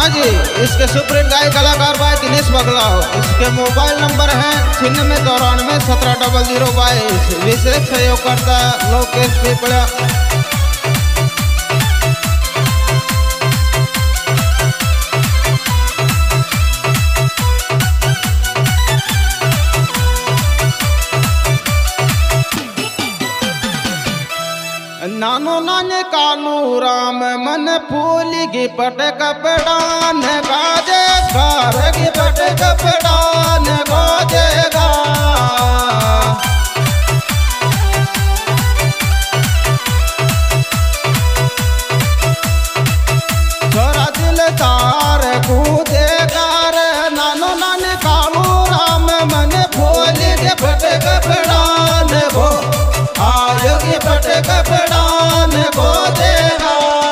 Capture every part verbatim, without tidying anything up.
हाँ जी, इसके सुपरीत गायक कलाकार भाई दिनेश बगलाव। इसके मोबाइल नंबर है छिन्नवे चौरानवे सत्रह डबल जीरो बाईस। विशेष सहयोगकर्ता लोकेश पीपड़ा। नानो नाने कानू राम मन फूल गी पट कपड़ान गाजे घर गी पट कपड़ान गाजेगा। छोरा दिलदार कूदेगा रे नानो नाने कानू राम मन फूल गी पट कपड़ान गो आयो गी पट कपड़ान गो देगा।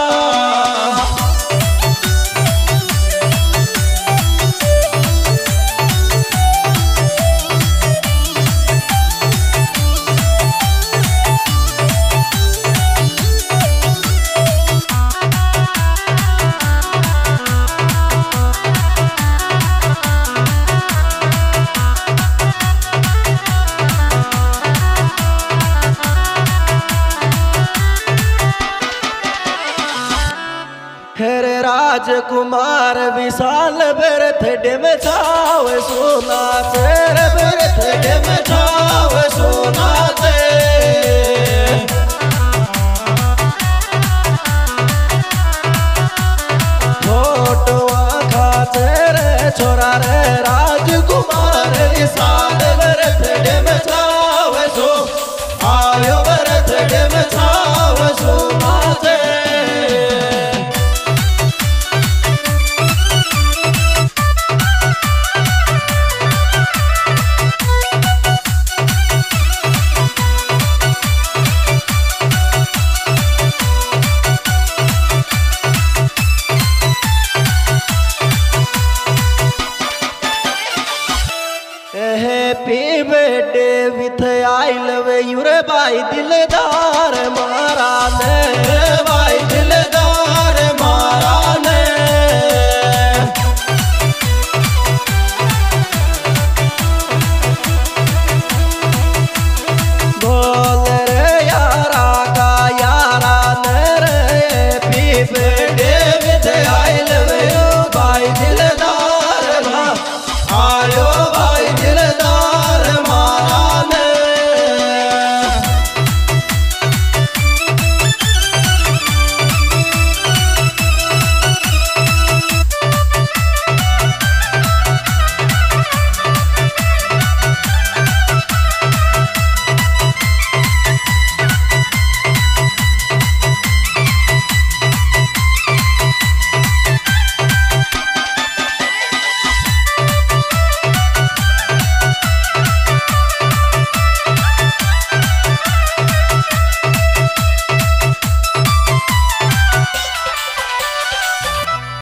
राजकुमार विशाल बर्थडे में छावे सोना तेरे बर्थडे में छावे सोना ते फोटो आखा तेरे छोरा रे राजकुमार विशाल बर्थडे में छावे सो आयो बर्थडे में छावे सोना ते। Happy birthday with I love you रे भाई दिलदार मारा ने।